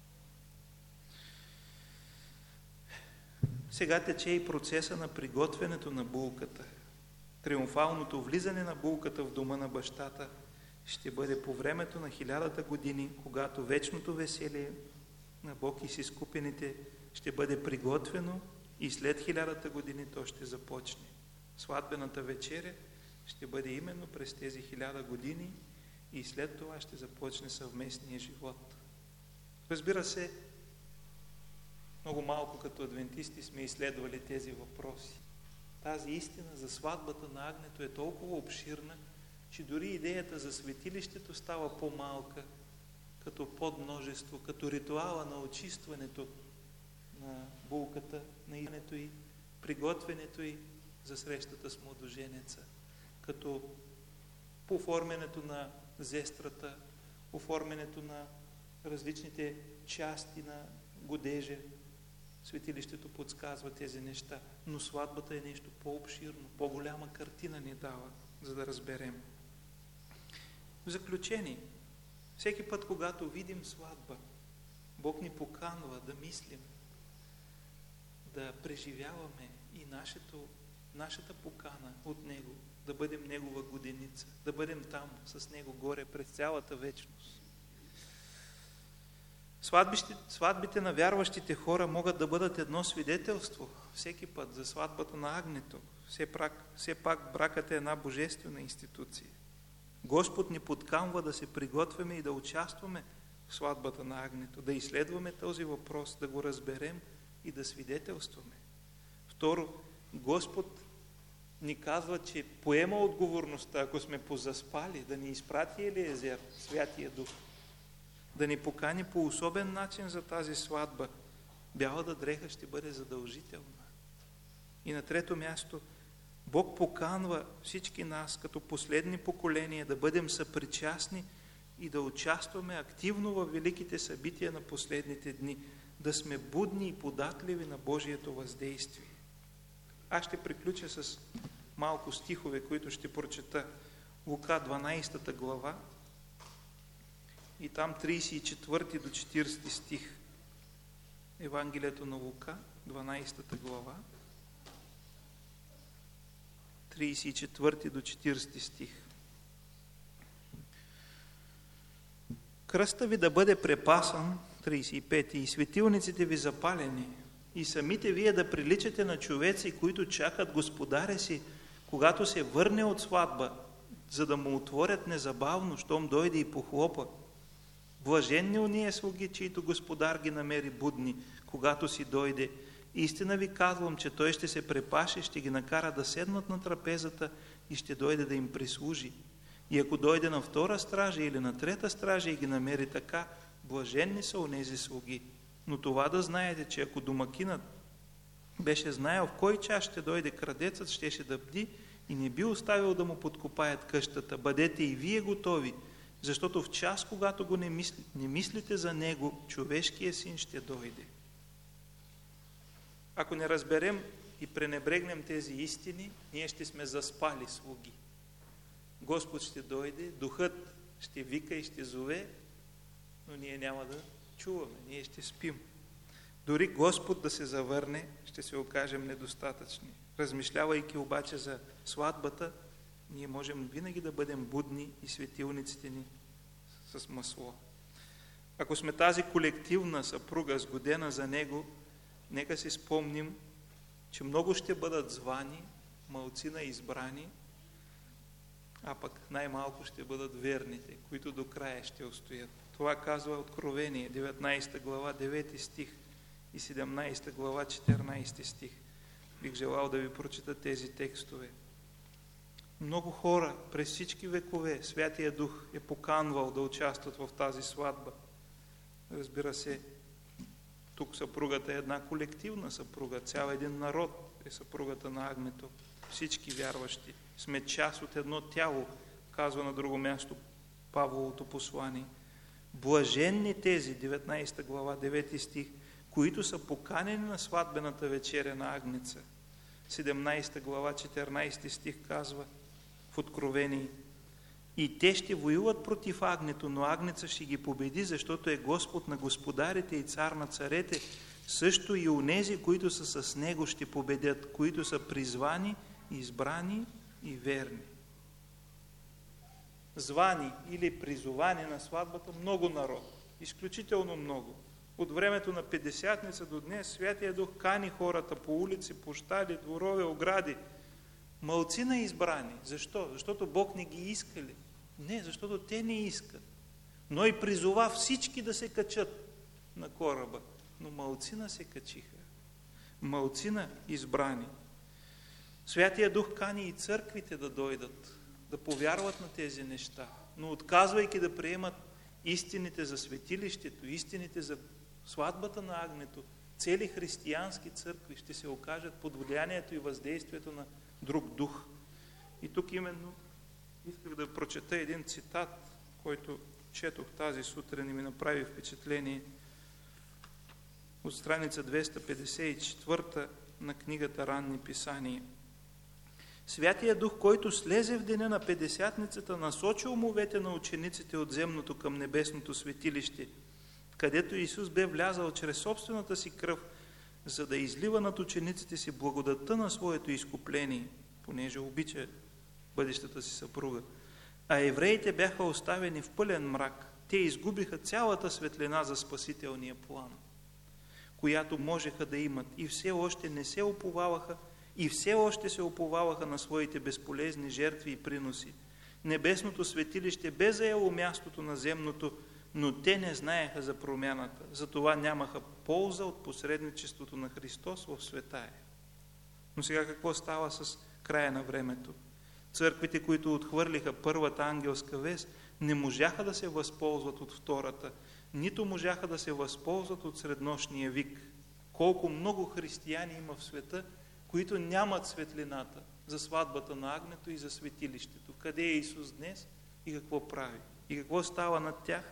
Сега тече и процеса на приготвянето на булката. Триумфалното влизане на булката в дома на бащата ще бъде по времето на хилядата години, когато вечното веселие на Бог и с изкупените ще бъде приготвено и след хилядата години то ще започне. Сватбената вечеря ще бъде именно през тези хиляда години и след това ще започне съвместния живот. Разбира се, много малко като адвентисти сме изследвали тези въпроси. Тази истина за сватбата на агнето е толкова обширна, че дори идеята за светилището става по-малка, като подмножество, като ритуала на очистването на булката, на идването й, приготвянето й за срещата с младоженеца, като по оформянето на зестрата, оформянето на различните части на годежа. Светилището подсказва тези неща, но сватбата е нещо по-обширно, по-голяма картина ни дава, за да разберем. В заключение, всеки път, когато видим сватба, Бог ни поканва да мислим, да преживяваме и нашето, нашата покана от Него, да бъдем Негова годеница, да бъдем там с Него горе през цялата вечност. Сватбите, сватбите на вярващите хора могат да бъдат едно свидетелство всеки път за сватбата на агнето. Все пак, все пак бракът е една божествена институция. Господ ни подкамва да се приготвяме и да участваме в сватбата на агнето, да изследваме този въпрос, да го разберем и да свидетелстваме. Второ, Господ ни казва, че поема отговорността, ако сме позаспали, да ни изпрати Елиезер, Святия Дух, да ни покани по особен начин за тази сватба. Бялата дреха ще бъде задължителна. И на трето място, Бог поканва всички нас, като последни поколения, да бъдем съпричастни и да участваме активно в великите събития на последните дни, да сме будни и податливи на Божието въздействие. Аз ще приключа с малко стихове, които ще прочета. Лука дванадесета глава и там тридесет и четвърти до четиридесети стих. Евангелието на Лука, дванадесета глава, тридесет и четвърти до четиридесети стих. Кръста ви да бъде препасан, тридесет и пети, и светилниците ви запалени, и самите вие да приличате на човеци, които чакат господаря си, когато се върне от сватба, за да му отворят незабавно, щом дойде и похлопа. Блаженни уния слуги, чието господар ги намери будни, когато си дойде. Истина ви казвам, че той ще се препаше, ще ги накара да седнат на трапезата и ще дойде да им прислужи. И ако дойде на втора стража или на трета стража и ги намери така, блаженни са онези слуги. Но това да знаете, че ако домакинът беше знаел в кой час ще дойде крадецът, щеше да бди и не би оставил да му подкопаят къщата. Бъдете и вие готови, защото в час, когато го не, мисли, не мислите за него, човешкият син ще дойде. Ако не разберем и пренебрегнем тези истини, ние ще сме заспали слуги. Господ ще дойде, Духът ще вика и ще зове, но ние няма да чуваме, ние ще спим. Дори Господ да се завърне, ще се окажем недостатъчни. Размишлявайки обаче за сватбата, Ние можем винаги да бъдем будни и светилниците ни с масло. Ако сме тази колективна съпруга, сгодена за Него, нека си спомним, че много ще бъдат звани, малцина избрани, а пък най-малко ще бъдат верните, които до края ще устоят. Това казва Откровение, деветнадесета глава, девети стих и седемнадесета глава, четиринадесети стих. Бих желал да ви прочита тези текстове. Много хора през всички векове Святия Дух е поканвал да участват в тази сватба. Разбира се, тук съпругата е една колективна съпруга, цял един народ е съпругата на Агнето. Всички вярващи сме част от едно тяло, казва на друго място Павловото послание. Блаженни тези, деветнадесета глава, девети стих, които са поканени на сватбената вечеря на Агнеца. седемнадесета глава, четиринадесети стих казва в Откровение: и те ще воюват против Агнето, но Агнеца ще ги победи, защото е Господ на господарите и цар на царете. Също и онези, които са с Него, ще победят, които са призвани, избрани и верни. Звани или призовани на сватбата много народ, изключително много. От времето на Петдесятница до днес Святия Дух кани хората по улици, площади, дворове, огради. Малцина избрани. Защо? Защото Бог не ги искали. Не, защото те не искат. Но и призова всички да се качат на кораба. Но малцина се качиха. Малцина избрани. Святия Дух кани и църквите да дойдат, да повярват на тези неща, но отказвайки да приемат истините за светилището, истините за сватбата на Агнето, цели християнски църкви ще се окажат под влиянието и въздействието на друг дух. И тук именно исках да прочета един цитат, който четох тази сутрин и ми направи впечатление, от страница двеста петдесет и четвърта на книгата Ранни писания. Святия Дух, който слезе в деня на Петдесятницата, насочи умовете на учениците от земното към небесното светилище, където Исус бе влязал чрез собствената си кръв, за да излива над учениците си благодатта на своето изкупление, понеже обича бъдещата си съпруга. А евреите бяха оставени в пълен мрак. Те изгубиха цялата светлина за спасителния план, която можеха да имат, и все още не се уповаваха, и все още се уповаваха на своите безполезни жертви и приноси. Небесното светилище бе заело мястото на земното, но те не знаеха за промяната. Затова нямаха полза от посредничеството на Христос в светая. Но сега какво става с края на времето? Църквите, които отхвърлиха първата ангелска вест, не можаха да се възползват от втората, нито можаха да се възползват от среднощния вик. Колко много християни има в света, които нямат светлината за сватбата на Агнето и за светилището. Къде е Исус днес и какво прави? И какво става над тях?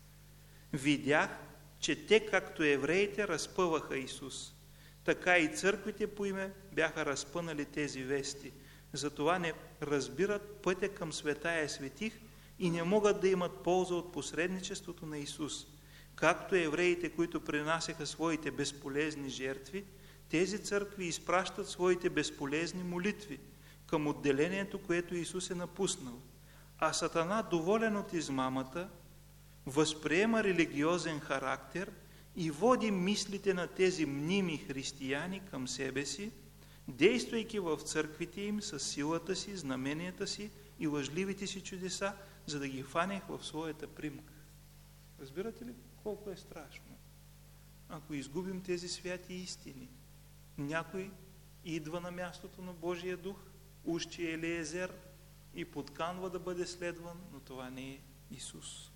Видях, че те, както евреите, разпъваха Исус, така и църквите по име бяха разпънали тези вести. Затова не разбират пътя към светая светих и не могат да имат полза от посредничеството на Исус. Както евреите, които принасяха своите безполезни жертви, тези църкви изпращат своите безполезни молитви към отделението, което Исус е напуснал. А Сатана, доволен от измамата, възприема религиозен характер и води мислите на тези мними християни към себе си, действайки в църквите им с силата си, знаменията си и лъжливите си чудеса, за да ги фане в своята примка. Разбирате ли колко е страшно? Ако изгубим тези святи истини, някой идва на мястото на Божия дух, ущи Елиезер, и подканва да бъде следван, но това не е Исус.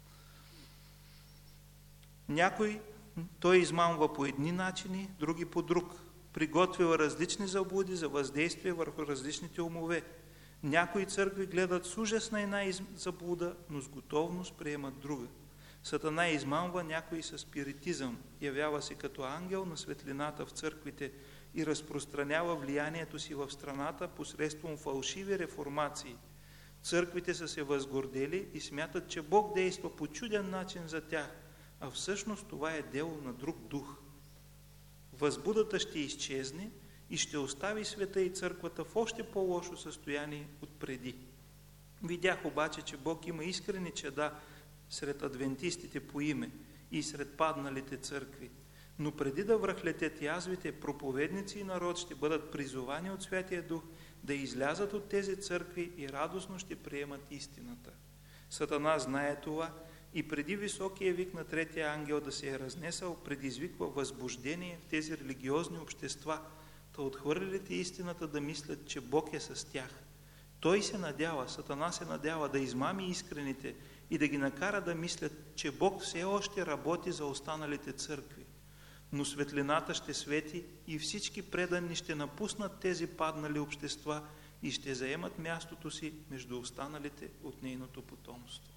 Някой той измамва по едни начини, други по друг. Приготвила различни заблуди за въздействие върху различните умове. Някои църкви гледат с ужас на една заблуда, но с готовност приемат друга. Сатана измамва някои със спиритизъм, явява се като ангел на светлината в църквите и разпространява влиянието си в страната посредством фалшиви реформации. Църквите са се възгордели и смятат, че Бог действа по чуден начин за тях, а всъщност това е дело на друг дух. Възбудата ще изчезне и ще остави света и църквата в още по-лошо състояние от преди. Видях обаче, че Бог има искрени чада сред адвентистите по име и сред падналите църкви. Но преди да връхлетят язвите, проповедници и народ ще бъдат призовани от Святия Дух да излязат от тези църкви и радостно ще приемат истината. Сатана знае това и преди високия вик на третия ангел да се е разнесъл, предизвиква възбуждение в тези религиозни общества, та отхвърлилите истината да мислят, че Бог е с тях. Той се надява, Сатана се надява да измами искрените и да ги накара да мислят, че Бог все още работи за останалите църкви. Но светлината ще свети и всички предани ще напуснат тези паднали общества и ще заемат мястото си между останалите от нейното потомство.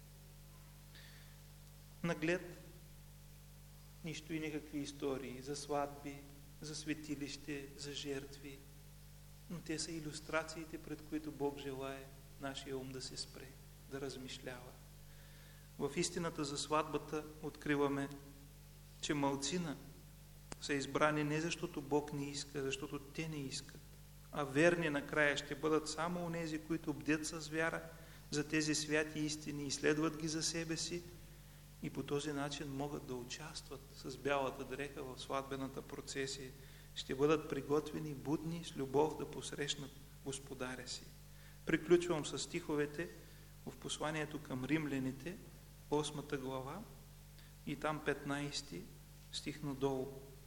Наглед нищо и никакви истории за сватби, за светилище, за жертви, но те са илюстрациите, пред които Бог желае нашия ум да се спре, да размишлява. В истината за сватбата откриваме, че малцина са избрани не защото Бог не иска, защото те не искат, а верни накрая ще бъдат само онези, които бдят с вяра за тези святи истини, изследват ги за себе си и по този начин могат да участват с бялата дреха в сватбената процесия. Ще бъдат приготвени будни с любов да посрещнат Господаря си. Приключвам с стиховете в посланието към римляните, осмата глава и там петнайсети стих надолу.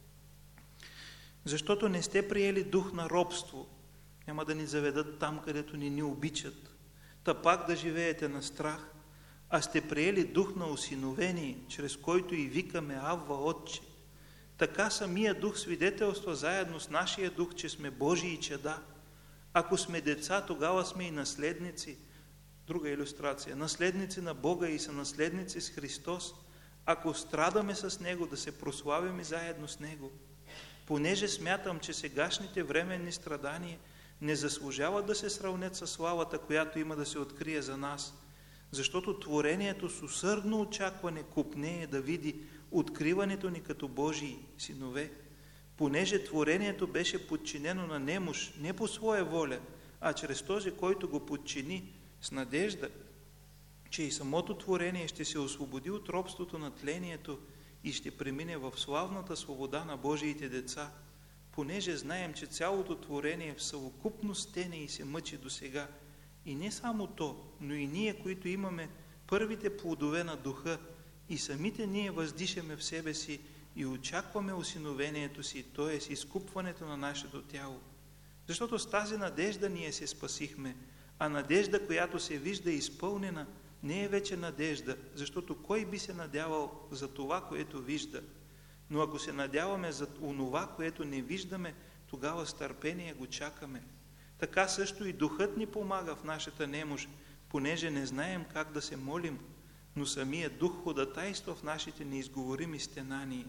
Защото не сте приели дух на робство, няма да ни заведат там, където ни ни обичат, та пак да живеете на страх, а сте приели дух на осиновение, чрез който и викаме Авва, Отче. Така самия дух свидетелства заедно с нашия дух, че сме Божии чада. Ако сме деца, тогава сме и наследници. Друга илюстрация. Наследници на Бога и са наследници с Христос. Ако страдаме с Него, да се прославим заедно с Него. Понеже смятам, че сегашните временни страдания не заслужават да се сравнят със славата, която има да се открие за нас, защото творението с усърдно очакване купнее да види откриването ни като Божии синове. Понеже творението беше подчинено на немощ, не по своя воля, а чрез този, който го подчини, с надежда, че и самото творение ще се освободи от робството на тлението и ще премине в славната свобода на Божиите деца, понеже знаем, че цялото творение в съвокупност стене и се мъчи досега. И не само то, но и ние, които имаме първите плодове на духа, и самите ние въздишаме в себе си и очакваме осиновението си, т.е. изкупването на нашето тяло. Защото с тази надежда ние се спасихме, а надежда, която се вижда изпълнена, не е вече надежда, защото кой би се надявал за това, което вижда? Но ако се надяваме за онова, което не виждаме, тогава с търпение го чакаме. Така също и духът ни помага в нашата немощ, понеже не знаем как да се молим, но самият дух ходатайства в нашите неизговорими стенания.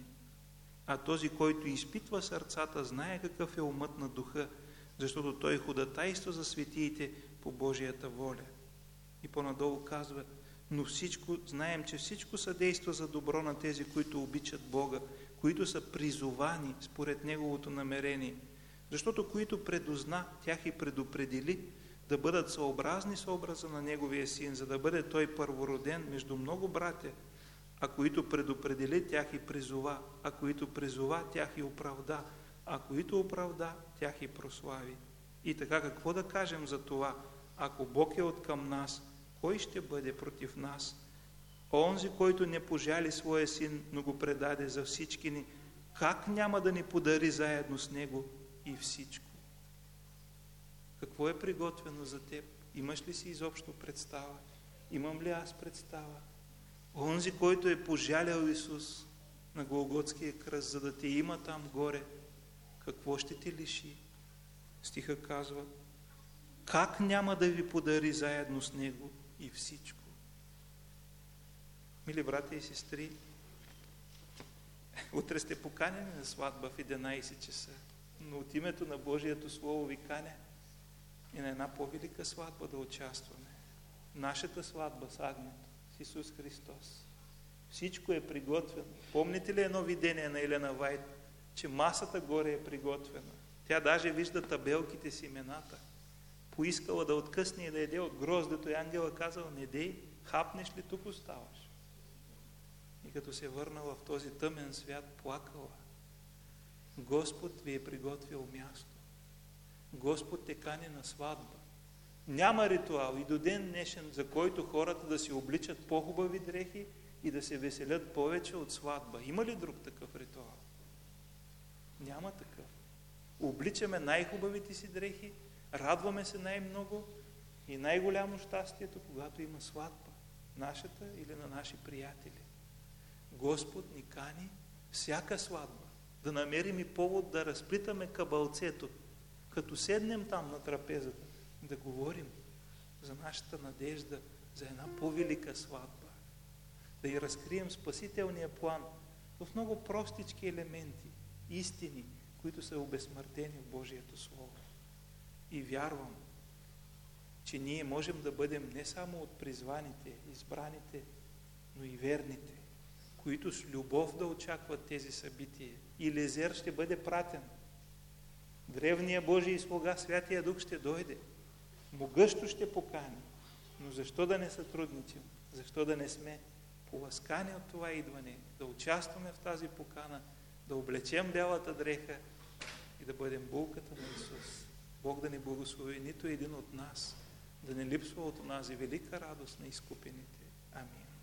А този, който изпитва сърцата, знае какъв е умът на духа, защото той ходатайства за светиите по Божията воля. И по-надолу казва, но всичко, знаем, че всичко съдейства за добро на тези, които обичат Бога, които са призовани според Неговото намерение. Защото които предозна, тях и предопредели да бъдат съобразни с образа на Неговия Син, за да бъде Той първороден между много братя, а които предопредели, тях и призова, а които призова, тях и оправда, а които оправда, тях и прослави. И така, какво да кажем за това? Ако Бог е откъм нас, кой ще бъде против нас? Онзи, който не пожали своя Син, но го предаде за всички ни, как няма да ни подари заедно с Него и всичко? Какво е приготвено за теб? Имаш ли си изобщо представа? Имам ли аз представа? Онзи, който е пожалял Исус на Голготския кръст, за да те има там горе, какво ще те лиши? Стиха казва, как няма да ви подари заедно с Него и всичко? Мили братя и сестри, утре сте поканени на сватба в единайсет часа, но от името на Божието Слово ви каня и на една по-велика сватба да участваме. Нашата сватба с Агнето, с Исус Христос. Всичко е приготвено. Помните ли едно видение на Елена Вайт, че масата горе е приготвена? Тя даже вижда табелките с имената. Поискала да откъсне и да еде от гроздето и ангела казал, не дей, хапнеш ли, тук оставаш. И като се върнала в този тъмен свят, плакала. Господ ви е приготвил място. Господ те кани на сватба. Няма ритуал и до ден днешен, за който хората да си обличат по-хубави дрехи и да се веселят повече от сватба. Има ли друг такъв ритуал? Няма такъв. Обличаме най-хубавите си дрехи, радваме се най-много и най-голямо щастието, когато има сватба. Нашата или на наши приятели. Господ ни кани всяка сватба. Да намерим и повод да разплитаме кабалцето, като седнем там на трапезата, да говорим за нашата надежда, за една по-велика сватба. Да й разкрием спасителния план в много простички елементи, истини, които са обезсмъртени в Божието Слово. И вярвам, че ние можем да бъдем не само от призваните, избраните, но и верните, които с любов да очакват тези събития. И Лезер ще бъде пратен. Древният Божий слуга, Святия Дух ще дойде. Могъщо ще покани. Но защо да не сътрудничим? Защо да не сме поласкани от това идване? Да участваме в тази покана, да облечем бялата дреха и да бъдем булката на Исус. Бог да ни благослови нито един от нас, да не липсва от онази велика радост на изкупените. Амин.